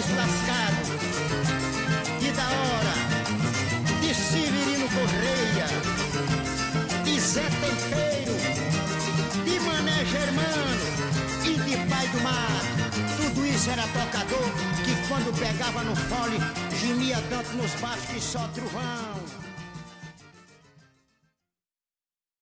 dos lascados, de da hora, de Severino Correia, de Zé Tempeiro, de Mané Germano e de Pai do Mar. Tudo isso era tocador que quando pegava no fole gemia tanto nos baixos que só trovão.